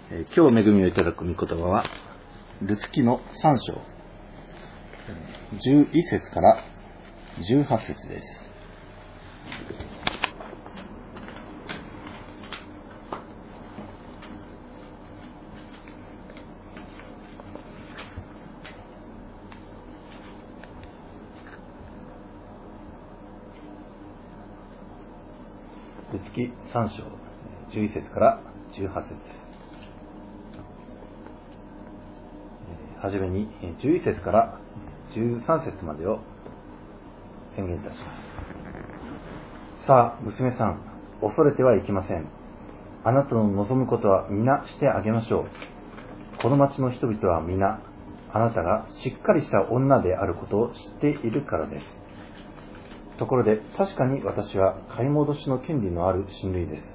今日恵みをいただく御言葉はルツ記の3章11節から18節です。ルツ記3章11節から18節。はじめに11節から13節までを宣言いたします。さあ、娘さん、恐れてはいけません。あなたの望むことは皆してあげましょう。この町の人々は皆、あなたがしっかりした女であることを知っているからです。ところで、確かに私は買い戻しの権利のある親類です。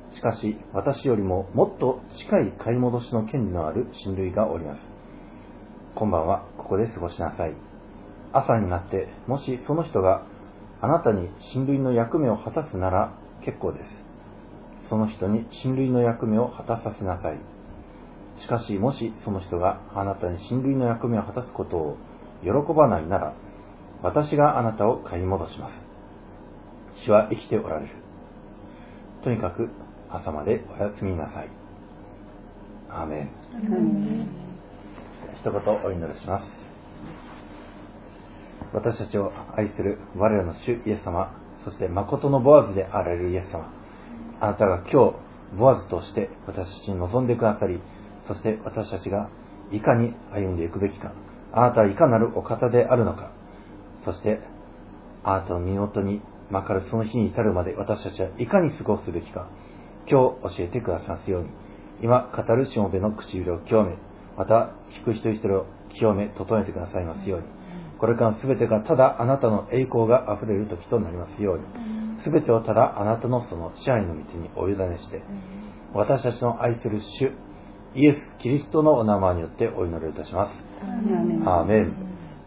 しかし、私よりももっと近い買い戻しの権利のある親類がおります。今晩はここで過ごしなさい。朝になって、もしその人があなたに親類の役目を果たすなら結構です。その人に親類の役目を果たさせなさい。しかし、もしその人があなたに親類の役目を果たすことを喜ばないなら、私があなたを買い戻します。主は生きておられる。とにかく朝までお休みなさい。アーメン。一言お祈りします。私たちを愛する我らの主イエス様、そして誠のボアズであられるイエス様、あなたが今日ボアズとして私たちに望んでくださり、そして私たちがいかに歩んでいくべきか、あなたはいかなるお方であるのか、そしてあなたの身元にまかるその日に至るまで私たちはいかに過ごすべきか、今日教えてくださいますように、今語るしもべの唇を清め、また聞く人一人を清め整えてくださいますように、これからの全てがただあなたの栄光があふれる時となりますように、全てをただあなたのその支配の道にお委ねして、私たちの愛する主イエス・キリストのお名前によってお祈りいたします。アーメン。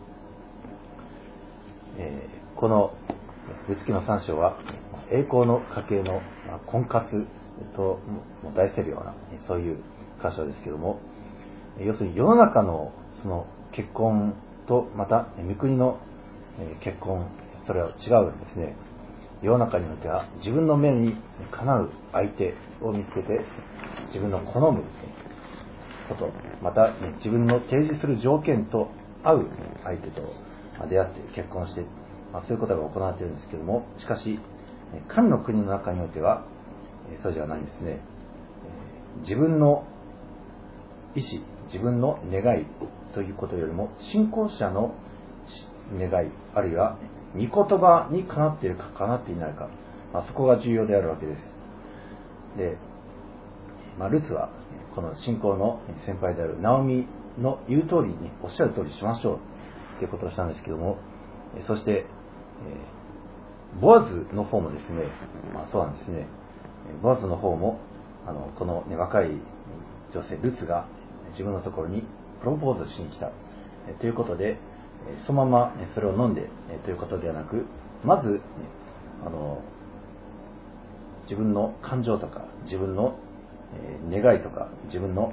このルツ記の3章は栄光の家系の婚活とも題せるようなそういう箇所ですけども、要するに世の中のその結婚とまた御国の結婚、それは違うんですね。世の中においては自分の目にかなう相手を見つけて、自分の好むこと、また自分の提示する条件と合う相手と出会って結婚して、そういうことが行われているんですけども、しかし神の国の中においてはそうじゃないんですね。自分の意思、自分の願いということよりも信仰者の願い、あるいは御言葉にかなっているかかなっていないか、そこが重要であるわけです。で、ルツはこの信仰の先輩であるナオミの言う通りにおっしゃる通りしましょうということをしたんですけども、そしてボアズの方もですね、そうなんですね、ボアズの方もこの、若い女性ルツが自分のところにプロポーズしに来たということで、そのままそれを飲んでということではなく、まず自分の感情とか自分の願いとか自分の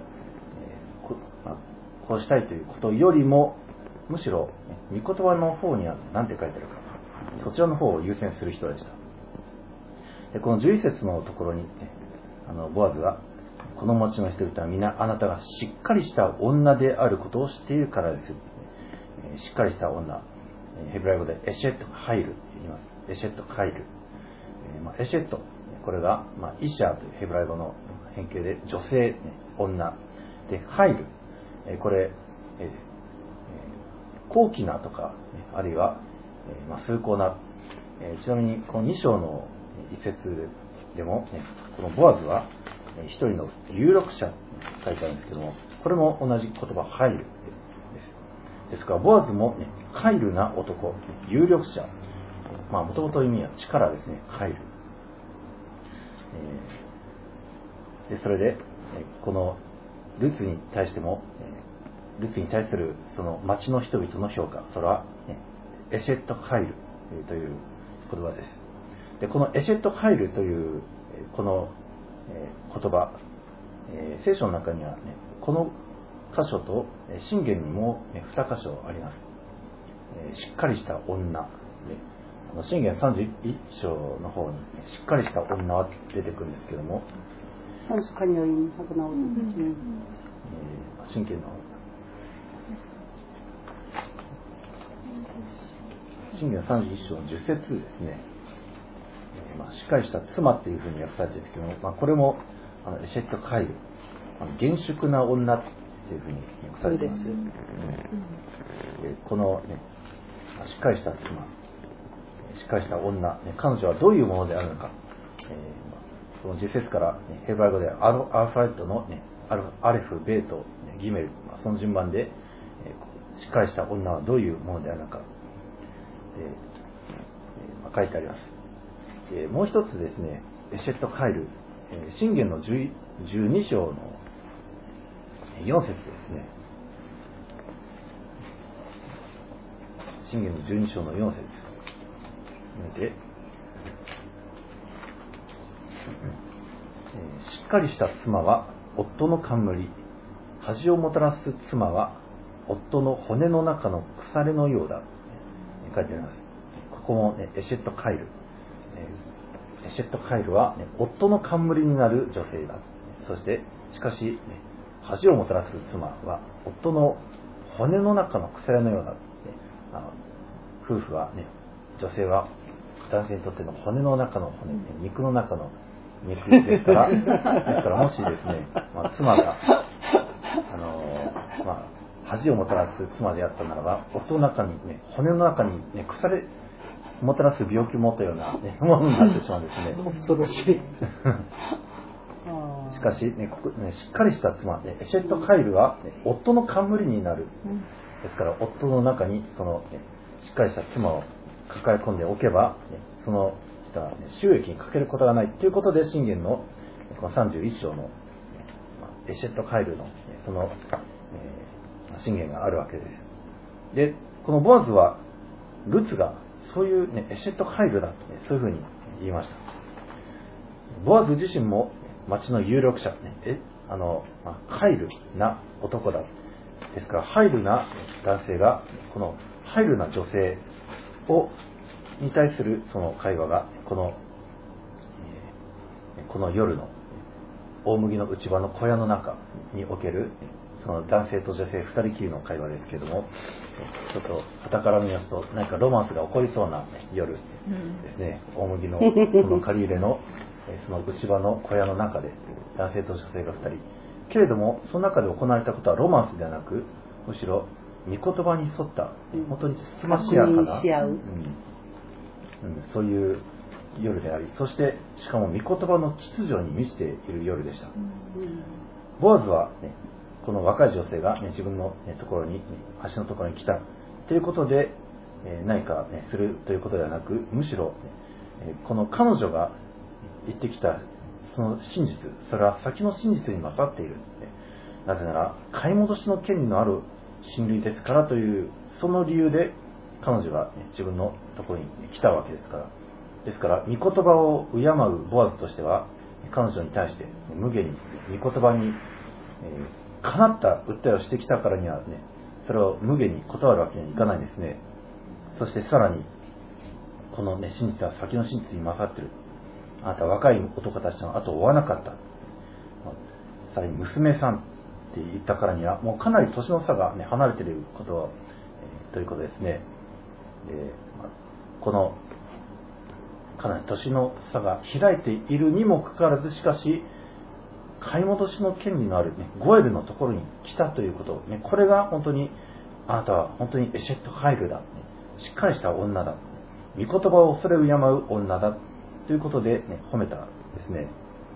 こうしたいということよりも、むしろ御言葉の方には何て書いてあるか、そちらの方を優先する人でした。で、この11節のところにボアズは、この町の人々は皆あなたがしっかりした女であることを知っているからです。しっかりした女、ヘブライ語でエシェットハイルと言います。エシェットハイル、エシェット、これが、イシャーというヘブライ語の変形で女性、女で、ハイル、これ、高貴なとか、あるいは、崇高な、ちなみにこの2章の一節でも、このボアズは一人の有力者と書いてあるんですけども、これも同じ言葉、ハイルです。ですから、ボアズも、カイルな男、有力者、もともと意味は力ですね、カイル。で、それで、このルツに対しても、ルツに対するその町の人々の評価、それは、エシェットカイルという言葉です。で、このエシェットカイルというこの言葉聖書の中には、ね、この箇所と箴言にも、ね、2箇所あります。しっかりした女、ね、箴言31章の方に、しっかりした女は出てくるんですけども、 箴言の箴言31章の10節ですね、しっかりした妻っていうふうに訳されてるんですけども、これもエシェットカイル、厳粛な女っていうふうに訳されています。この、ね、しっかりした妻、しっかりした女、ね、彼女はどういうものであるのか、その10節から、ね、ヘブライ語でアルファベットの、ね、アレフ、ベート、ギメル、その順番で、しっかりした女はどういうものであるのか、書いてあります。もう一つですね、エシェットカイル、箴言の12章の4節ですね。箴言の12章の4節で、しっかりした妻は夫の冠、恥をもたらす妻は夫の骨の中の腐れのようだ、書いてあります。ここも、ね、エシェットカイル、エシェットカイルは、ね、夫の冠になる女性だ。そしてしかし、ね、恥をもたらす妻は夫の骨の中の腐れのようだ、ね、夫婦は、ね、女性は男性にとっての骨の中の骨、肉の中の肉ですからもしですね、妻が恥をもたらす妻であったならば、夫の中に、ね、骨の中に、ね、腐れもたらす病気を持ったような、ね、ものになってしまうんですね。 恐ろしい。 しかし、ね、しっかりした妻、エシェットカイルは、ね、夫の冠になる。ですから、夫の中にその、ね、しっかりした妻を抱え込んでおけば、ね、その人は、ね、収益にかけることがないということで、箴言のこの31章のエシェットカイルのその、箴言があるわけです。で、このボアズはルツがそういう、ね、エシェットカイルだと、ね、そういうふうに言いました。ボアズ自身も町の有力者、ね、カイルな男だ。ですから、ハイルな男性がこのハイルな女性に対するその会話がこの夜の大麦の内場の小屋の中におけるその男性と女性2人きりの会話ですけれども、ちょっと傍から見ますと何かロマンスが起こりそうな夜ですね。大麦のこの借り入れのその内場の小屋の中で男性と女性が2人けれども、その中で行われたことはロマンスではなく、むしろ御言葉に沿った本当につつましやかな、そういう夜であり、そしてしかも御言葉の秩序に満ちている夜でした。ボアズは、ね、この若い女性が、ね、自分の、ところに、橋のところに来たということで、何か、するということではなく、むしろ、この彼女が言ってきたその真実、それは先の真実に勝っている。なぜなら買い戻しの権利のある親類ですからというその理由で彼女が自分のところに来たわけですから。ですから御言葉を敬うボアズとしては、彼女に対して無下に御言葉にかなった訴えをしてきたからにはね、それを無下に断るわけにはいかないんですね。そしてさらにこの、ね、真実は先の真実に勝っている。あなたは若い男たちの後を追わなかった。さらに娘さんって言ったからにはもうかなり年の差が、ね、離れていることということですね。このかなり年の差が開いているにもかかわらず、しかし買い戻しの権利のある、ね、ゴエルのところに来たということ、ね、これが本当にあなたは本当にエシェットカイルだ、ね、しっかりした女だ、御言葉を恐れ敬う女だということで、ね、褒めたですね。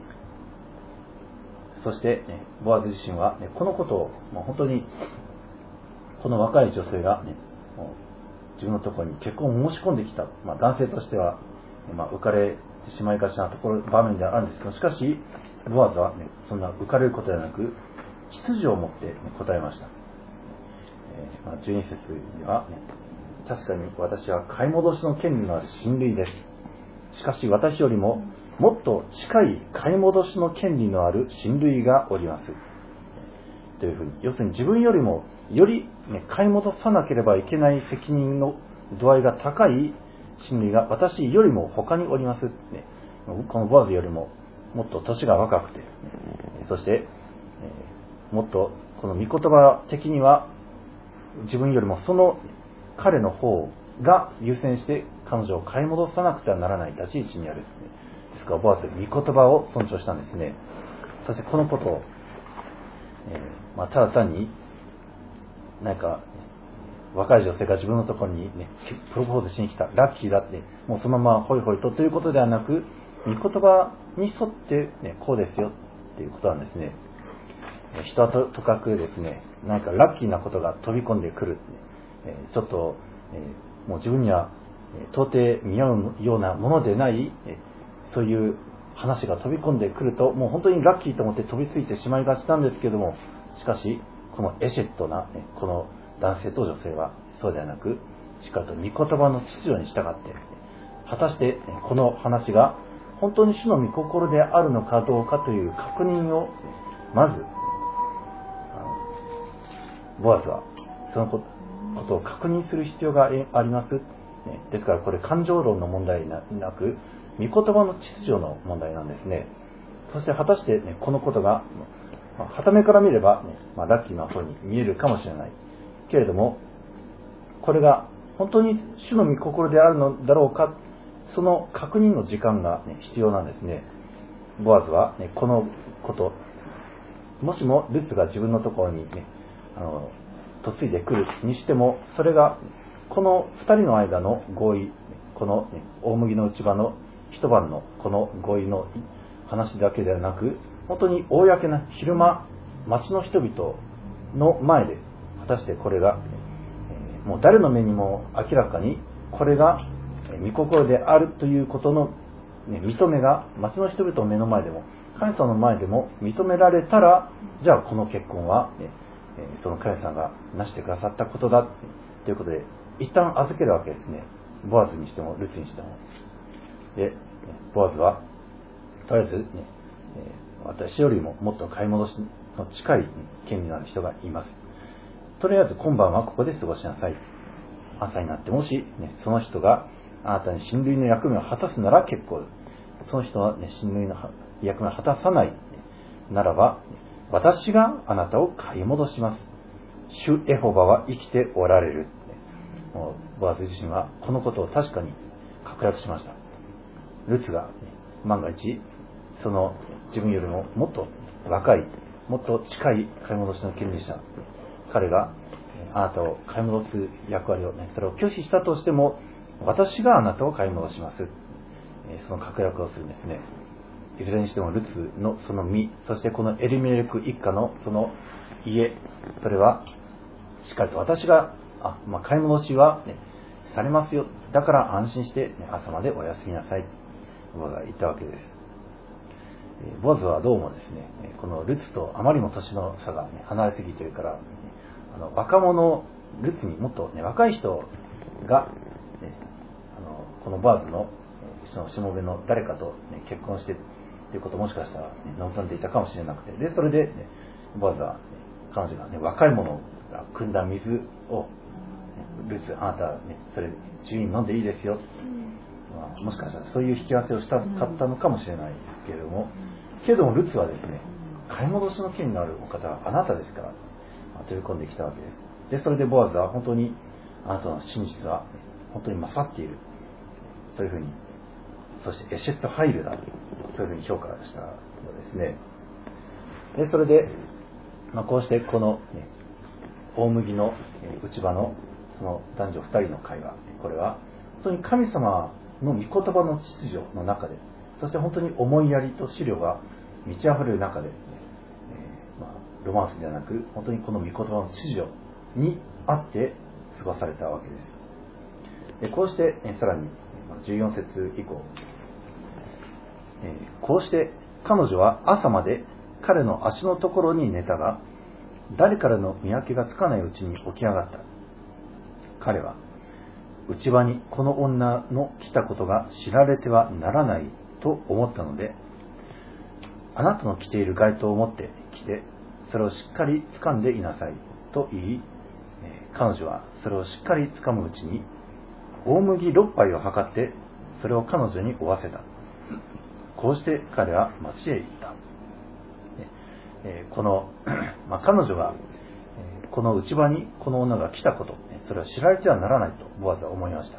そして、ね、ボアズ自身は、ね、このことを、本当にこの若い女性が、ね、もう自分のところに結婚を申し込んできた、男性としては、浮かれてしまいがちな場面ではあるんですけど、しかしボアズは、ね、そんな浮かれることではなく秩序を持って、ね、答えました。12節には、ね、確かに私は買い戻しの権利のある親類です。しかし私よりももっと近い買い戻しの権利のある親類がおりますというふうに、要するに自分よりもより、買い戻さなければいけない責任の度合いが高い親類が私よりも他におります、このボアズよりももっと年が若くて、そしてもっとこの御言葉的には自分よりもその彼の方が優先して彼女を買い戻さなくてはならない立ち位置にある。ですからボアズは御言葉を尊重したんですね。そしてこのことを、ただ単になんか若い女性が自分のところに、プロポーズしに来た、ラッキーだって、もうそのままホイホイとということではなく、御言葉に沿って、こうですよっていうことなんですね。人は とかくですね、なんかラッキーなことが飛び込んでくる、ちょっと、もう自分には到底見合うようなものでない、そういう話が飛び込んでくると、もう本当にラッキーと思って飛びついてしまいがちなんですけども、しかしこのエシェットな、この男性と女性はそうではなく、しっかりと御言葉の秩序に従って、果たしてこの話が本当に主の御心であるのかどうかという確認をまずボアズはそのことを確認する必要があります。ですからこれ感情論の問題なく、御言葉の秩序の問題なんですね。そして果たして、このことが傍目から見れば、ラッキーな方に見えるかもしれないけれども、これが本当に主の御心であるのだろうか、その確認の時間が、必要なんですね。ボアズは、このこと、もしもルツが自分のところに、嫁いでくるにしても、それがこの2人の間の合意、この、大麦の内場の一晩のこの合意の話だけではなく、本当に公な昼間、町の人々の前で、果たしてこれが、もう誰の目にも明らかにこれが御心であるということの、認めが町の人々の目の前でも神様の前でも認められたら、じゃあこの結婚は、その神様がなしてくださったことだということで一旦預けるわけですね。ボアズにしてもルツにしても。でボアズはとりあえず、私よりももっと買い戻しの近い権利のある人がいます。とりあえず今晩はここで過ごしなさい。朝になってもし、その人があなたに親類の役目を果たすなら結構、その人は、親類の役目を果たさないならば、私があなたを買い戻します。主エホバは生きておられる。もうボアズ自身はこのことを確かに確約しました。ルツが、万が一その自分よりももっと若い、もっと近い買い戻しの権利者、彼があなたを買い戻す役割を、それを拒否したとしても、私があなたを買い戻します。その確約をするんですね。いずれにしてもルツのその身、そしてこのエリメレク一家のその家、それはしっかりと私が買い戻しは、されますよ。だから安心して、朝までお休みなさい。ボアズが言ったわけです。ボアズはどうもですね、このルツとあまりにも年の差が、離れすぎているから、若者ルツにもっと、若い人が、このボアズのしもべの誰かと、結婚してということをもしかしたら、望んでいたかもしれなくて、でそれで、ボアズは、彼女が、若い者が汲んだ水を、ルツあなた、それ自由に飲んでいいですよ、もしかしたらそういう引き合わせをしたかったのかもしれないけれども、ルツはですね、買い戻しの権利のあるお方はあなたですから、飛び込んできたわけです。でそれでボアズは本当にあなたの真実は本当に勝っている、そういうふうに、そしてエシェットハイルだ、そういうふうに評価したのですね。でそれで、こうしてこの、大麦の内場のその男女2人の会話、これは本当に神様の御言葉の秩序の中で、そして本当に思いやりと思慮が満ち溢れる中で、ロマンスではなく本当にこの御言葉の秩序にあって過ごされたわけです。でこうしてさらに14節以降、こうして彼女は朝まで彼の足のところに寝たが、誰からの見分けがつかないうちに起き上がった。彼は内場にこの女の来たことが知られてはならないと思ったので、あなたの着ている街灯を持ってきて、それをしっかり掴んでいなさいと言い、彼女はそれをしっかり掴むうちに、大麦6杯を測って、それを彼女に負わせた。こうして彼は町へ行った。この、彼女がこの内場にこの女が来たこと、それは知られてはならないとボアズは思いました。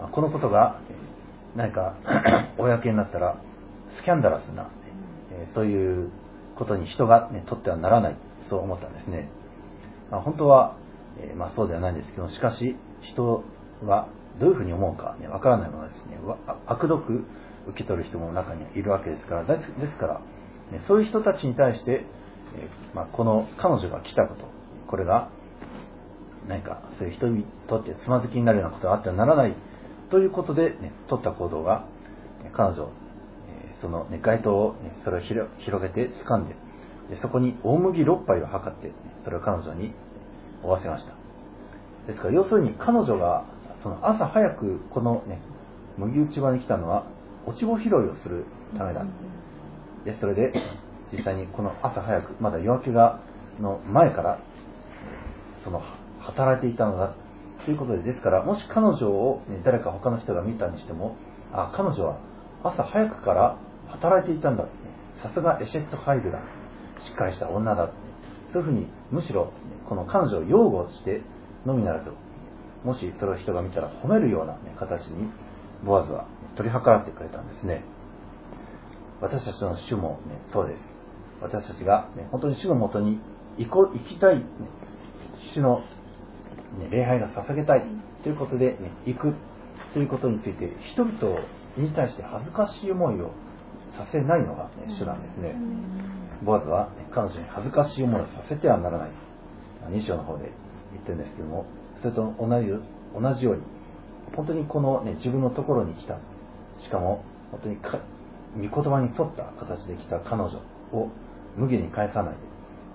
このことが何か公になったらスキャンダラスな、そういうことに人が、取ってはならない、そう思ったんですね。本当は、そうではないんですけど、しかし人はどういうふうに思うか、わからないものですね。悪毒受け取る人も中にいるわけですから、ですから、そういう人たちに対して、この彼女が来たこと、これが何かそういう人にとってつまずきになるようなことがあってはならないということで、取った行動が、彼女、その、街灯を、それを広げて掴んで、そこに大麦6杯を測って、それを彼女に負わせました。ですから要するに彼女がその朝早くこの、麦打ち場に来たのは落ち穂拾いをするためだ。でそれで実際にこの朝早くまだ夜明けがの前からその働いていたのだということで、ですからもし彼女を、誰か他の人が見たにしても、彼女は朝早くから働いていたんだ、さすがエシェットハイルだ、しっかりした女だ、そういうふうにむしろこの彼女を擁護してのみならず、もしそれを人が見たら褒めるような、形にボアズは取り計らってくれたんですね。私たちの主も、そうです。私たちが、本当に主のもとに行きたい、主の、礼拝が捧げたいということで、行くということについて人々に対して恥ずかしい思いをさせないのが、主なんですね。ボアズは、彼女に恥ずかしい思いをさせてはならない、2章の方で言ってるんですけども、それと同じように本当にこの、自分のところに来た、しかも本当に御言葉に沿った形で来た彼女を無下に返さないで、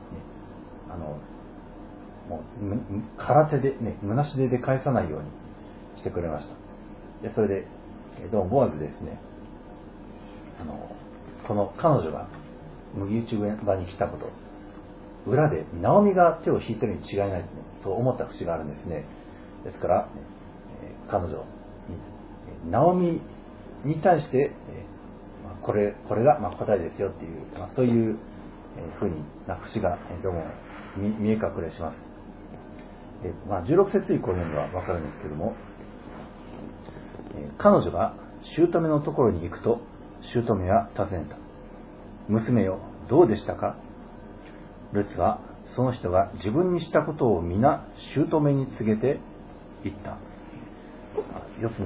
もう空手で、虚し手で返さないようにしてくれました。でそれでどうもボアズですね、この彼女が麦打ち場に来たこと、裏でナオミが手を引いてるに違いないと思った節があるんですね。ですから、彼女にナオミに対して、これが答えですよっていう、そういうふうな節がどうも見え隠れします。で16節以降には分かるんですけども、彼女が姑のところに行くと、姑は尋ねた。娘よ、どうでしたか？ルツはその人が自分にしたことを皆姑に告げて言った。要する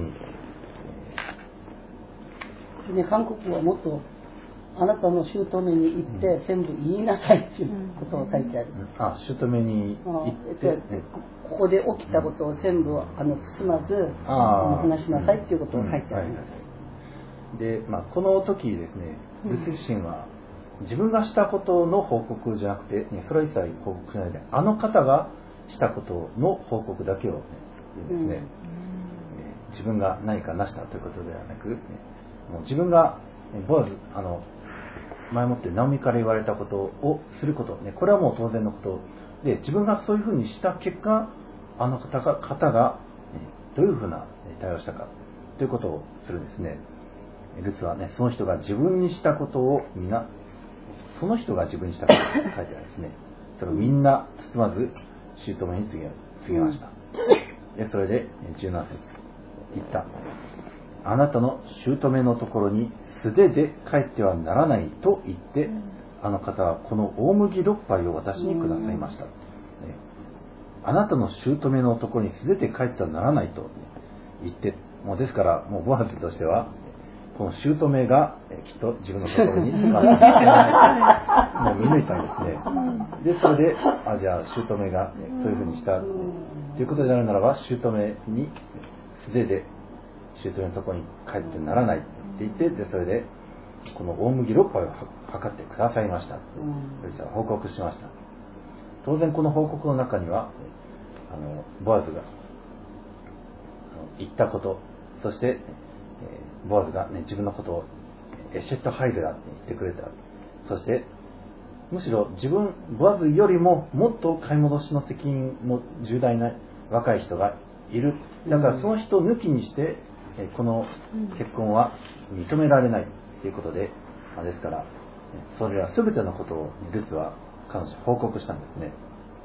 に、韓国はもっとあなたの姑に行って全部言いなさいっていうことを書いてある。 姑に行って、 ここで起きたことを全部包まず話しなさいっていうことを書いてある。 で、この時ですね、ルツ自身は自分がしたことの報告じゃなくて、それは一切報告しないで、あの方がしたことの報告だけを、言うんですね。自分が何かなしたということではなく、もう自分がボアズ前もってナオミから言われたことをすること、これはもう当然のことで、自分がそういうふうにした結果、あの方がどういうふうな対応したかということをするんですね。ルツはその人が自分にしたことを皆、その人が自分にしたことを書いてあるんですね。それをみんな包まず姑に告げました。でそれで17節言った。あなたの姑のところに素手で帰ってはならないと言って、あの方はこの大麦6杯を私にくださいました。あなたの姑のところに素手で帰ってはならないと言って、もうですからもうボアズとしてはこの姑がきっと自分のところにもう見抜いたんですね。でそれでじゃあ姑がそういうふうにしたということであるならば、姑に素手で姑のところに帰ってならないって言って、でそれでこの大麦6杯を測ってくださいました。それじゃ報告しました。当然この報告の中にはボアズが言ったこと、そしてボアズが、自分のことをエシェット・ハイデラって言ってくれた。そしてむしろボアズよりももっと買い戻しの責任の重大な若い人がいる。だからその人を抜きにしてこの結婚は認められないということで、ですからそれら全てのことをルツは彼女に報告したんですね。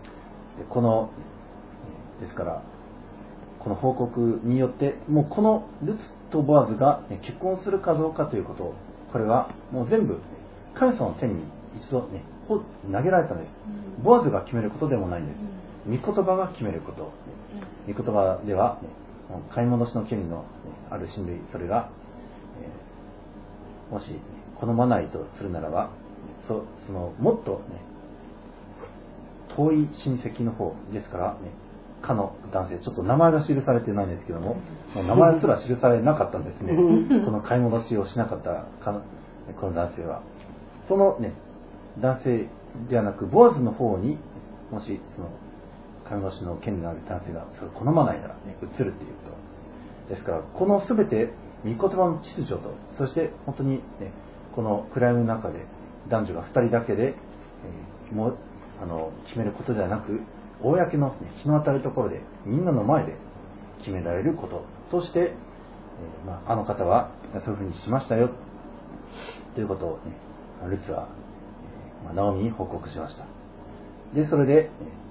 ですからこの報告によってもうこのルツとボアズが結婚するかどうかということ、これはもう全部神様の手に一度ね投げられたんです。ボアズが決めることでもないんです。御言葉が決めること。御言葉では買い戻しの権利のある親類、それがもし好まないとするならばそのもっと遠い親戚の方ですからかの男性、ちょっと名前が記されてないんですけども、名前すら記されなかったんですね。この買い戻しをしなかったこの男性は、その男性ではなくボアズの方にもしその買い戻しの権利のある男性がそれを好まないなら移るということですから、この全て御言葉の秩序と、そして本当にこの暗闇の中で男女が2人だけでもう決めることではなく、公の日の当たるところでみんなの前で決められることとして、あの方はそういうふうにしましたよということを、ルツはナオミに報告しました。でそれで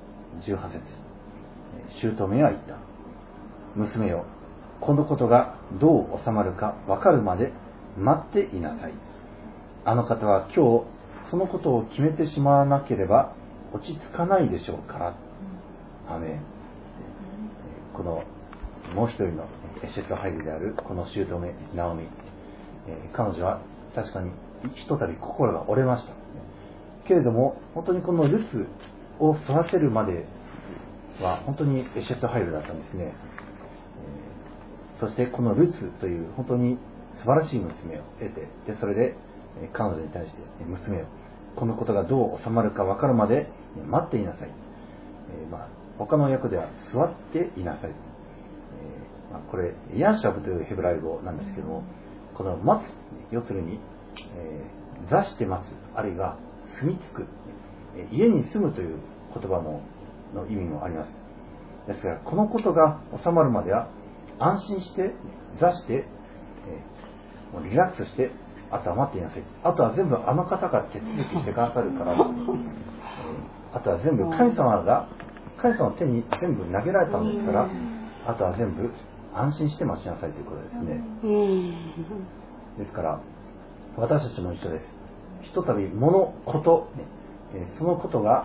18節、姑は言った。娘よ、このことがどう収まるか分かるまで待っていなさい。あの方は今日そのことを決めてしまわなければ落ち着かないでしょうから。アメン。このもう一人のエシェットハイルであるこの姑ナオミ、彼女は確かにひとたび心が折れましたけれども、本当にこのルツを育てるまでは本当にエシェットハイルだったんですね。そしてこのルツという本当に素晴らしい娘を得て、それで彼女に対して、娘よ、このことがどう収まるか分かるまで待っていなさい。他の訳では座っていなさい。これヤンシャブというヘブライ語なんですけども、この待つ、要するに、座して待つ、あるいは住み着く、家に住むという言葉の意味もあります。ですからこのことが収まるまでは安心して座して、もうリラックスして、あとは待っていなさい。あとは全部あの方が手続きしてくださるから、あとは全部神様の手に全部投げられたんですから、あとは全部安心して待ちなさいということですね。ですから私たちも一緒です。ひとたび物事、そのことが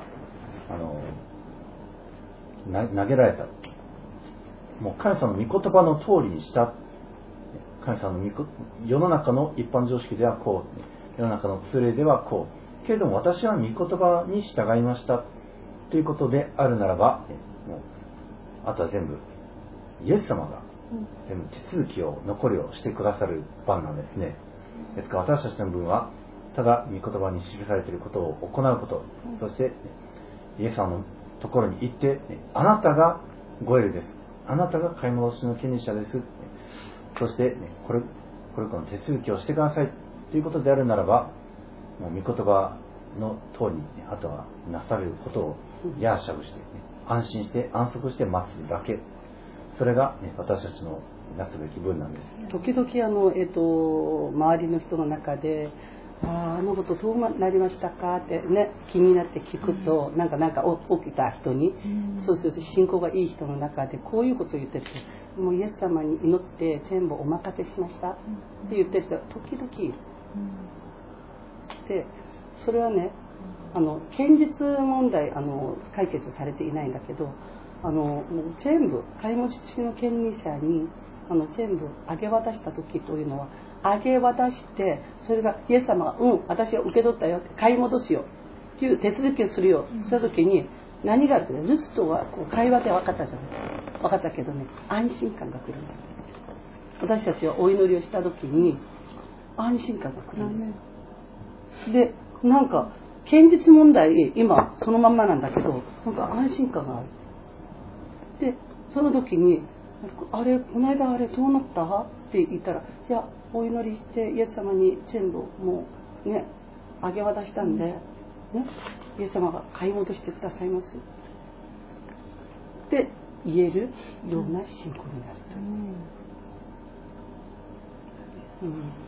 投げられた、もう神様の御言葉の通りにした、神様の世の中の一般常識ではこう、世の中の通例ではこう、けれども私は御言葉に従いましたということであるならば、もうあとは全部イエス様が全部手続きを残りをしてくださる番なんですね。ですから私たちの分はただ御言葉に記されていることを行うこと、そしてイエス様のところに行って、あなたがごエルです、あなたが買い戻しの権利者です、そしてこれの手続きをしてくださいということであるならば、もう御言葉の通りにあとはなされることをヤーシャブして、安心して安息して待つだけ、それが、私たちのなすべき分なんです。 時々周りの人の中であのことどうなりましたかってね、気になって聞くと、なんか起きた人に、そうすると信仰がいい人の中でこういうことを言ってると、もうイエス様に祈って全部お任せしましたって言ってる人が時々いる。でそれはね、現実問題解決されていないんだけど、もう全部買い戻しの権利者に全部明け渡した時というのは、明け渡して、それがイエス様が私は受け取ったよ、買い戻すよっていう手続きをするよした時に、何があるか、ルツとはこう会話で分かったじゃない、分かったけどね、安心感が来るんだ。私たちはお祈りをした時に安心感が来るんですよ。でなんか現実問題今そのまんまなんだけど、なんか安心感がある。でその時にこの間どうなったって言ったら、いやお祈りしてイエス様に全部もうねあげ渡したんで、ね、イエス様が買い戻してくださいますって言えるような信仰になるという、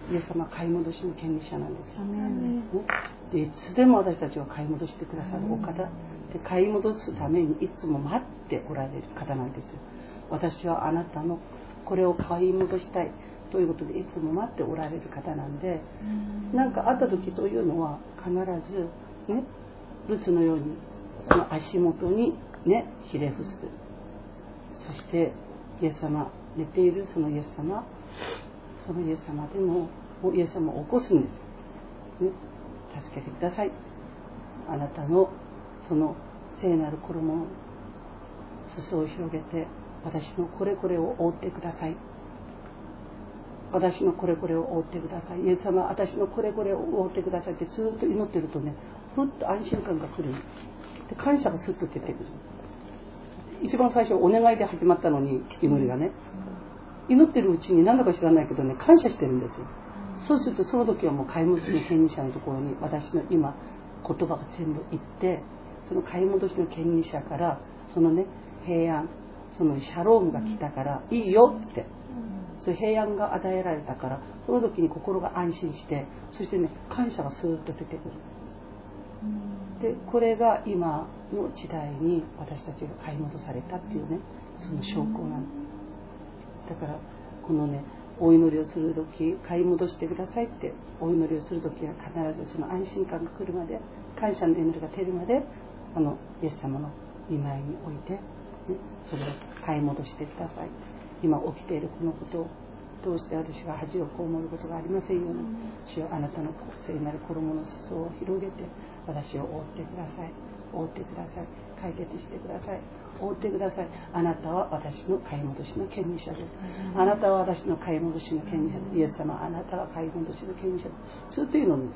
イエス様は買い戻しの権利者なんです、ね、でいつでも私たちを買い戻してくださるお方で、買い戻すためにいつも待っておられる方なんです。私はあなたのこれを買い戻したいということでいつも待っておられる方なんで、なんかあった時というのは必ずね、ルツのようにその足元にねひれ伏す。そしてイエス様、寝ているそのイエス様、そのイエス様でもイエス様を起こすんです、ね、助けてください、あなたのその聖なる衣の裾を広げて私のこれこれを覆ってください、私のこれこれを覆ってください、イエス様私のこれこれを覆ってくださいってずっと祈ってるとね、ふっと安心感が来るで、感謝がスッと出てくる。一番最初お願いで始まったのに祈りがね、祈ってるうちに何だか知らないけどね、感謝してるんですよ。そうするとその時はもう買い戻しの権利者のところに私の今言葉が全部言って、その買い戻しの権利者からそのね平安、そのシャロームが来たからいいよって、そういう平安が与えられたから、その時に心が安心して、そしてね感謝がスーッと出てくる。でこれが今の時代に私たちが買い戻されたっていうね、その証拠なの。だからこのねお祈りをする時、買い戻してくださいってお祈りをする時は必ずその安心感が来るまで、感謝の祈りが出るまでイエス様の御前に置いて、ね、それを買い戻してください。今起きているこのことをどうして私が恥を被ることがありませんように、主よあなたの聖なる衣の裾を広げて私を覆ってください、覆ってください、解決してください、覆ってください。あなたは私の買い戻しの権利者です。あなたは私の買い戻しの権利者です。イエス様あなたは買い戻しの権利者です。そういうのです。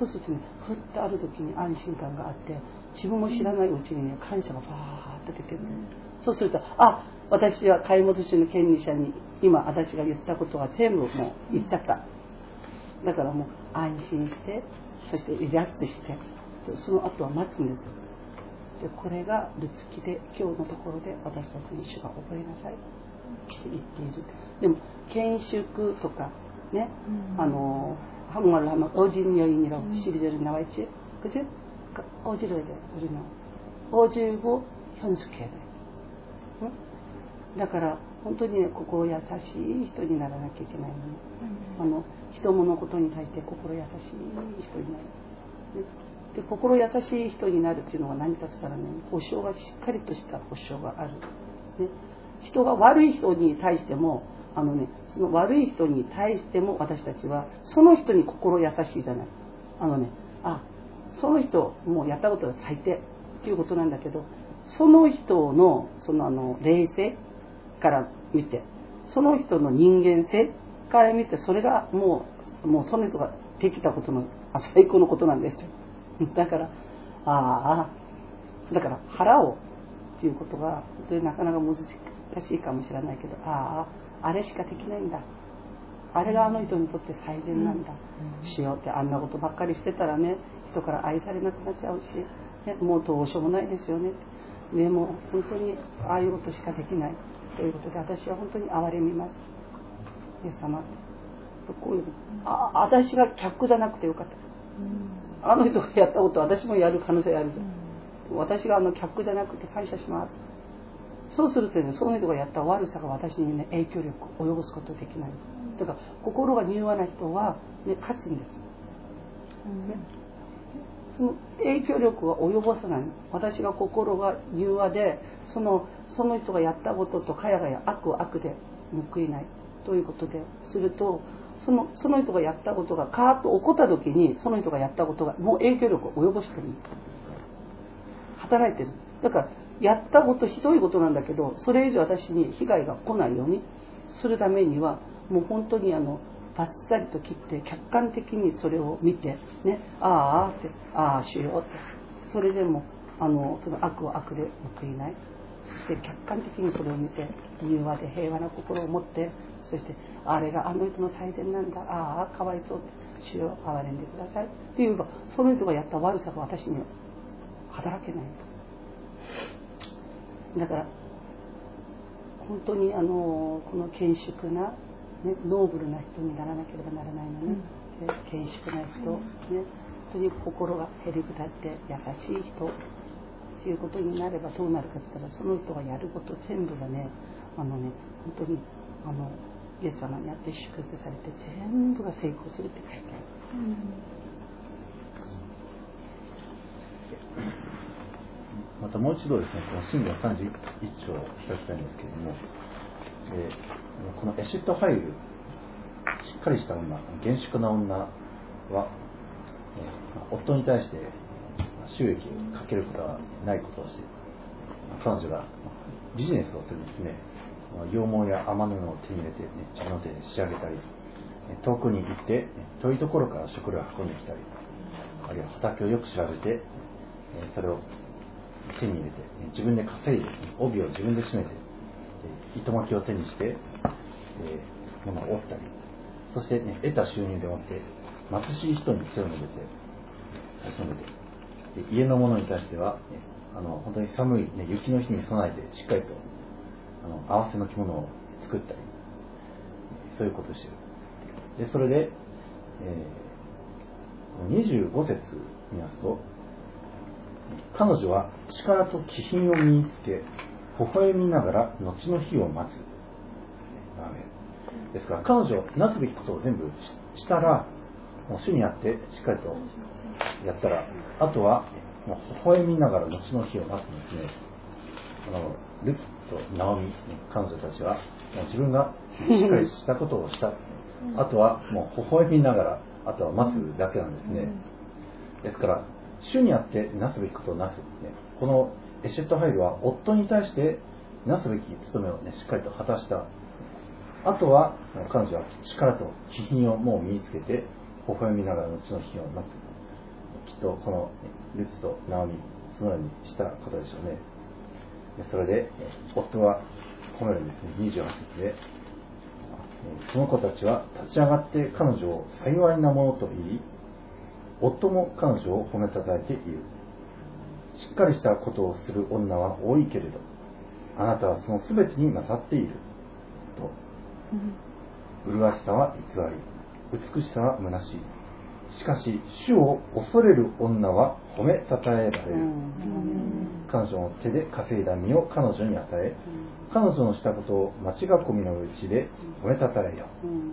そうするとね、ふっとある時に安心感があって、自分も知らないうちにね感謝がバーッと出てくる。そうすると、あ、私は買い戻しの権利者に今私が言ったことは全部もう言っちゃった。だからもう安心して、そしてリラックスして、その後は待つんですよ。でこれがルツキで今日のところで私たちに主が覚えなさいって言っている。でも献祝とかね、한국말로 하면 어진 여인이라고 12절에 나와 있지, 그죠? 어지러야 돼, 우리는. 어지고 현숙해야 돼. 응? だから本当にね、心優しい人にならなきゃいけないのね。人物のことに対して心優しい人になる。で心優しい人になるっていうのは何かとしたらね、保証がしっかりとした保証がある。ね、人が悪い人に対してもその悪い人に対しても私たちはその人に心優しいじゃない。その人もうやったことが最低っていうことなんだけど、その人の冷静から見て、その人の人間性から見て、それがもうその人ができたことの最高のことなんですよ。だから腹をっていうことがなかなか難しいかもしれないけど、あれしかできないんだ、あれがあの人にとって最善なんだ、しようって、あんなことばっかりしてたらね、人から愛されなくなっちゃうし、ね、もうどうしようもないですよね。でも本当にああいうことしかできないということで、私は本当に憐れみます。イエス様、こういう私が客じゃなくてよかった。あの人がやったことを私もやる可能性ある。私が客じゃなくて感謝します。そうするとね、その人がやった悪さが私にね影響力を及ぼすことができない。だから心が柔和な人は、ね、勝つんです、ね、その影響力は及ぼさない。私が心が柔和でその人がやったこととかやがや悪を悪で報いないということですると、その人がやったことがカーッと起こった時に、その人がやったことがもう影響力を及ぼしてる、働いてる。だからやったことひどいことなんだけど、それ以上私に被害が来ないようにするためには、もう本当にバッサリと切って客観的にそれを見てね、主よって、それでもその悪は悪で報いない。そして客観的にそれを見て、柔和で平和な心を持ってそしてあれがあの人の最善なんだ、ああかわいそうって、主よ憐れんでくださいって言えば、その人がやった悪さが私には働けないと。だから本当にこの厳粛な、ね、ノーブルな人にならなければならないのね、厳粛な人、ね、本当に心がへりくだって優しい人ということになればどうなるかといったら、その人がやること全部がね、本当にイエス様にあって祝福されて全部が成功するって書いてある。 またもう一度ですね、この信玄31章を開きたいんですけれども、このエシェットハイル、しっかりした女、厳粛な女は、夫に対して収益をかけることはないことをして、彼女がビジネスをするんですね、羊毛や雨布を手に入れて、自分の手で仕上げたり、遠くに行って遠いところから食料を運んできたり、あるいは畑をよく調べて、それを手に入れて自分で稼いで、帯を自分で締めて、糸巻きを手にして、物を折ったり、そして、得た収入でもって貧しい人に手を伸べて差し伸べて、家のものに対しては、本当に寒い、雪の日に備えてしっかりと合わせの着物を作ったり、そういうことをしている。でそれで、25節見ますと、彼女は力と気品を身につけ、微笑みながら後の日を待つ。ですから彼女なすべきことを全部したら、もう主にあってしっかりとやったら、あとはもう微笑みながら後の日を待つんですね。ルツとナオミ、彼女たちはもう自分がしっかりしたことをした。あとはもう微笑みながら、あとは待つだけなんですね。ですから主にあってなすべきことをなす、このエシェットハイルは夫に対してなすべき務めを、しっかりと果たした。あとは彼女は力と気品をもう身につけて微笑みながら後の日を待つ。きっとこのルツとナオミ、そのようにしたことでしょうね。それで夫はこのようにですね、28節で、その子たちは立ち上がって彼女を幸いなものと言い、夫も彼女を褒めたたえている。しっかりしたことをする女は多いけれど、あなたはそのすべてに勝っていると。麗しさは偽り、美しさは虚しい。しかし主を恐れる女は褒めたたえられる。彼女の手で稼いだ身を彼女に与え、彼女のしたことを町囲みのうちで褒めたたえよ。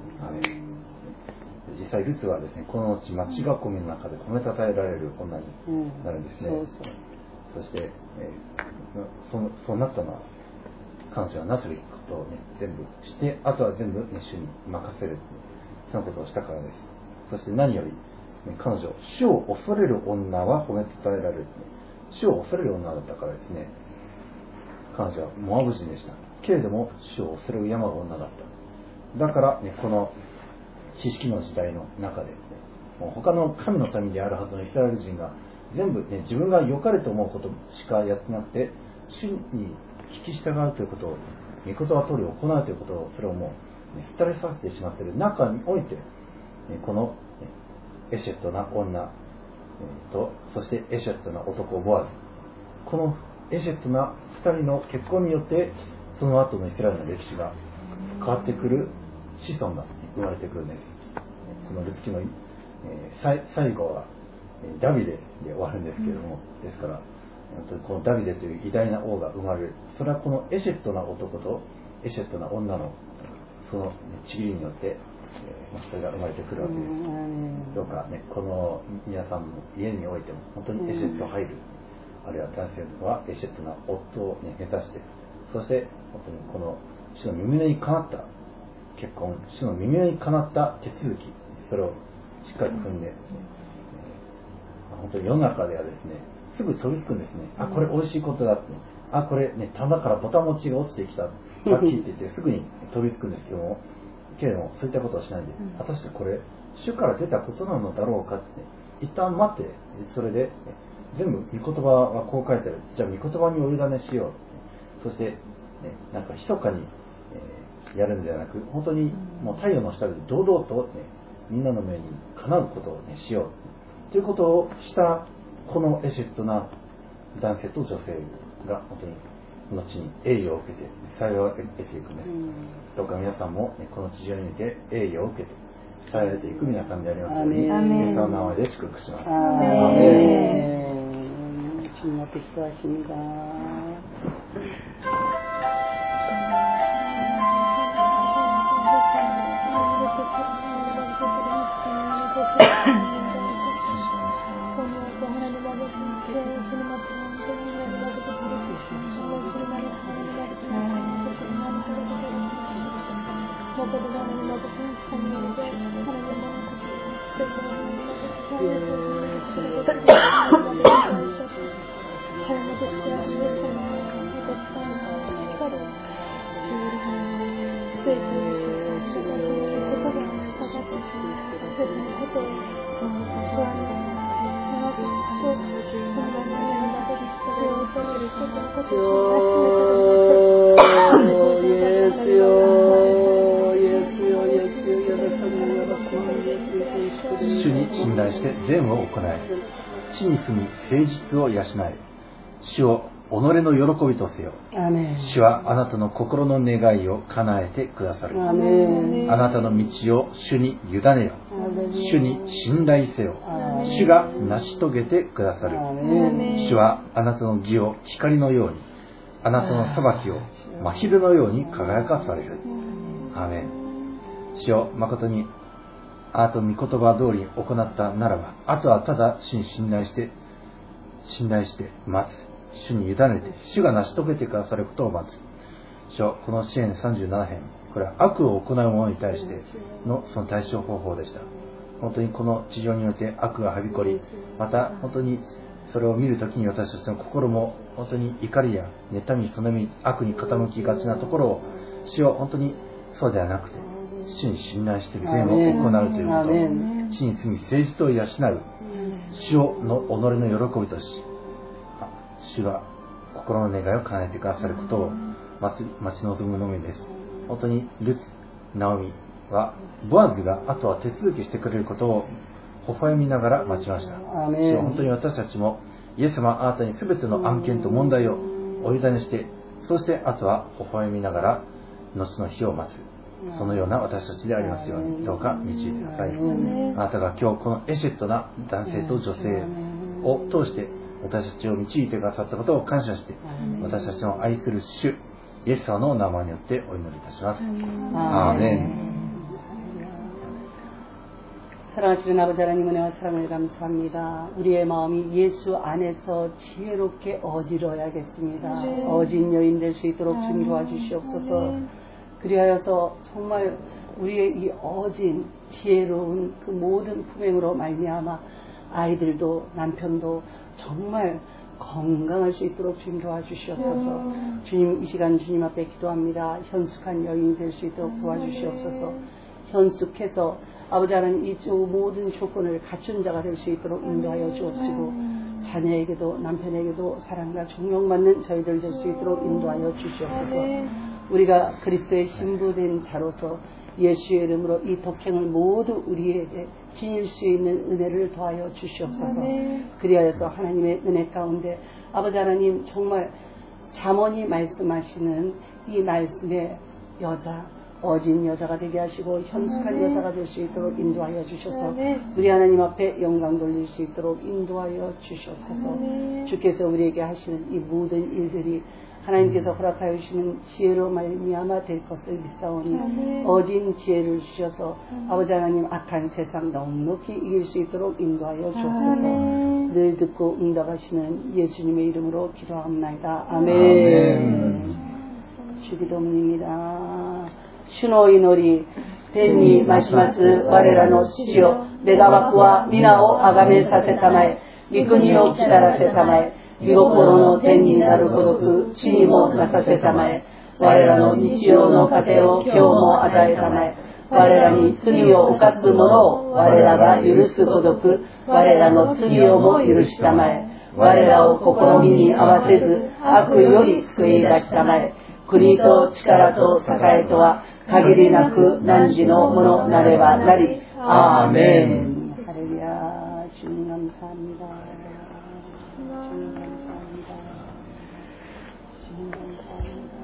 実際ルツはですね、この後町囲みの中で褒めたたえられる女になるんですね。そして、そうなったのは彼女がなすべきことを、全部して、あとは全部、主に任せる、そのことをしたからです。そして何より、彼女、主を恐れる女は褒めたたえられる。主を恐れる女だったからですね、彼女はモアブ人でした。けれども主を恐れる山の女だった。だから、この知識の時代の中でですね、もう他の神の民であるはずのイスラエル人が全部、自分が良かれと思うことしかやってなくて、主に聞き従うということを、御言葉通り行うということを、それをもう廃れさせてしまっている中において、このエシェットな女と、そしてエシェットな男ボアズ、このエシェットな2人の結婚によって、その後のイスラエルの歴史が変わってくる子孫が生まれてくるんです。このルツキの、最後はダビデで終わるんですけれども、ですからこのダビデという偉大な王が生まれる。それはこのエシェットな男とエシェットな女のそのちぎりによって、それが生まれてくるわけです。どうかね、この皆さんの家においても本当にエシェット入る、あるいは男性はエシェットな夫を、目指して、そして本当にこの主の耳にかなった結婚、主の耳にかなった手続き、それをしっかりと踏んで、本当に世の中ではですね、すぐ飛びつくんですね。あ、これ美味しいことだって、あ、これね、棚からボタン持ちが落ちてきた、ラッキーって言ってすぐに飛びつくんですけども、そういったことはしないんで、果たしてこれ主から出たことなのだろうかって、一旦待って、それで全部御言葉はこう書いてある、じゃあ御言葉にお委ねしよう。そして、なんか密かに、 やるんではなく、本当にもう太陽の下で堂々と、ね、みんなの目にかなうことを、ね、しようということをしたこのエジプトな男性と女性が本当に後に栄誉を受けて幸いを得ていくんです。どうか皆さんも、ね、この地上において栄誉を受けて幸いを得ていく皆さんでありますように、イエス様の名前で祝福します。 주님과 기도하십니다. 主に信頼して善を行い、地に住み誠実を養い、主を己の喜びとせよ。主はあなたの心の願いを叶えてくださる。あなたの道を主に委ねよ。主に信頼せよ。主が成し遂げてくださる。主はあなたの義を光のように、あなたの裁きを真昼のように輝かされる。アーメン。主よ、誠にあなたの御言葉通りに行ったならば、あとはただ主に信頼して待つ。主に委ねて、主が成し遂げてくださることを待つ。主よ、この詩篇37編、これは悪を行う者に対してのその対処方法でした。本当にこの地上において悪がはびこり、また本当にそれを見るときに私たちの心も本当に怒りや妬み、そのみ悪に傾きがちなところを、主よ、本当にそうではなくて、主に信頼して善を行うということ、地に住み誠実を養う、主を己の喜びとし、主が心の願いを叶えてくださることを待ち望むのみです。本当にルツ、ナオミはボアズがあとは手続きしてくれることを微笑みながら待ちました。主は本当に私たちもイエス様あなたに全ての案件と問題をお委ねして、そしてあとは微笑みながら後の日を待つ、そのような私たちでありますように、どうか導いてください。あなたが今日このエジプトな男性と女性を通して私たちを導いてくださったことを感謝して、私たちの愛する主イエス様のお名前によってお祈りいたします。アーメン。 사랑하시는 아버지 하나님 은혜와 사랑을 감사합니다. 우리의 마음이 예수 안에서 지혜롭게 어지러야겠습니다. 어진 여인 될 수 있도록 주님 도와주시옵소서. 그리하여서 정말 우리의 이 어진 지혜로운 그 모든 품행으로 말미암아 아이들도 남편도 정말 건강할 수 있도록 주님 도와주시옵소서. 주님 이 시간 주님 앞에 기도합니다. 현숙한 여인이 될 수 있도록 도와주시옵소서. 현숙해서 아버지 하나님 이 모든 조건을 갖춘 자가 될 수 있도록 인도하여 주옵시고, 자녀에게도 남편에게도 사랑과 존경받는 저희들 될 수 있도록 인도하여 주시옵소서. 우리가 그리스도의 신부된 자로서 예수의 이름으로 이 독행을 모두 우리에게 지닐 수 있는 은혜를 더하여 주시옵소서. 그리하여서 하나님의 은혜 가운데 아버지 하나님 정말 잠언이 말씀하시는 이 말씀의 여자, 어진 여자가 되게 하시고 현숙한 여자가 될 수 있도록 인도하여 주셔서 우리 하나님 앞에 영광 돌릴 수 있도록 인도하여 주시옵소서. 주께서 우리에게 하시는 이 모든 일들이 하나님께서 허락하여 주시는 지혜로 말미암아 될 것을 믿사오니 어진 지혜를 주셔서 아버지 하나님 악한 세상 넉넉히 이길 수 있도록 인도하여 주옵소서. 늘 듣고 응답하시는 예수님의 이름으로 기도합니다. 아멘. 주기도입니다. 슈노이노리 데니 마시마스 와레라노 시시오 내가 바꾸와 미나오 아가메 사세타마에 미쿠니오 기다라세타마에 미고코로노 데니 나루고도쿠 치니모 나사세타마에 와레라노 니시오노 가테오 교모 아다에타마에 와레라니 스니오 오카스모노 와레라가 유르스 고도쿠 와레라노 스니오모 유르시타마에 와레라오 코코로미니 아와세즈 아쿠 요리 스쿠이 다시타마에 国と力と栄えとは限りなく汝のものなればなり。アーメン。ハレルヤ。主に감사합니다。主に감사합니다。主に감사합니다。